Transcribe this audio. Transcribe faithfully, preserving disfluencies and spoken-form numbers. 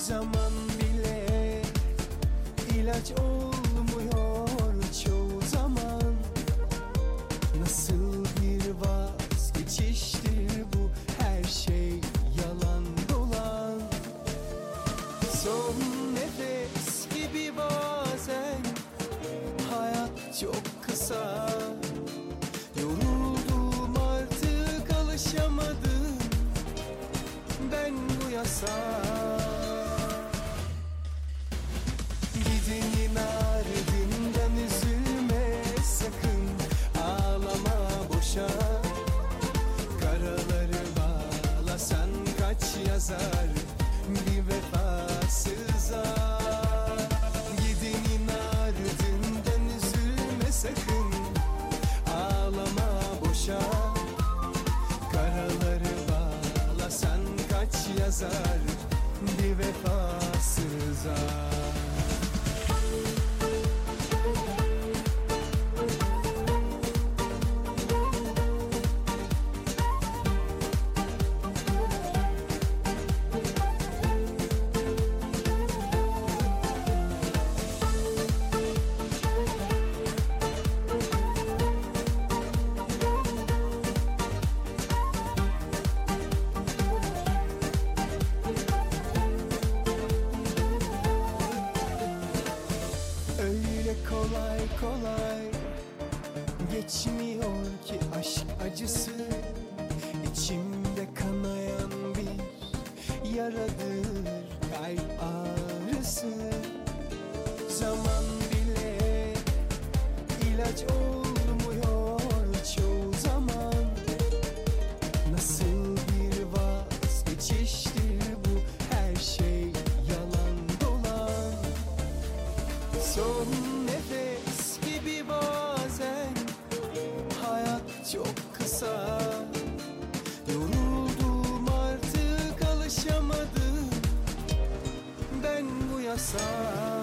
Zaman bile ilaç olmuyor çoğu zaman. Nasıl bir vazgeçiştir bu, her şey yalan dolan. Son nefes gibi bazen, hayat çok kısa. Yoruldum artık, alışamadım ben bu yasağa. Gidenin ardından üzülme sakın, ağlama boşa. Karaları bağlasan kaç yazar bir vefasıza. Gidenin ardından üzülme sakın, ağlama boşa. Karaları bağlasan kaç yazar bir vefasıza. Öyle kolay kolay geçmiyor ki aşk acısı. İçimde kanayan bir yaradır kalp ağrısı. Zaman bile ilaç olmuyor çoğu zaman. Nasıl bir vazgeçiştir bu, her şey yalan dolan. Son nefes gibi bazen, hayat çok kısa. Yoruldum artık, alışamadım ben bu yasağa.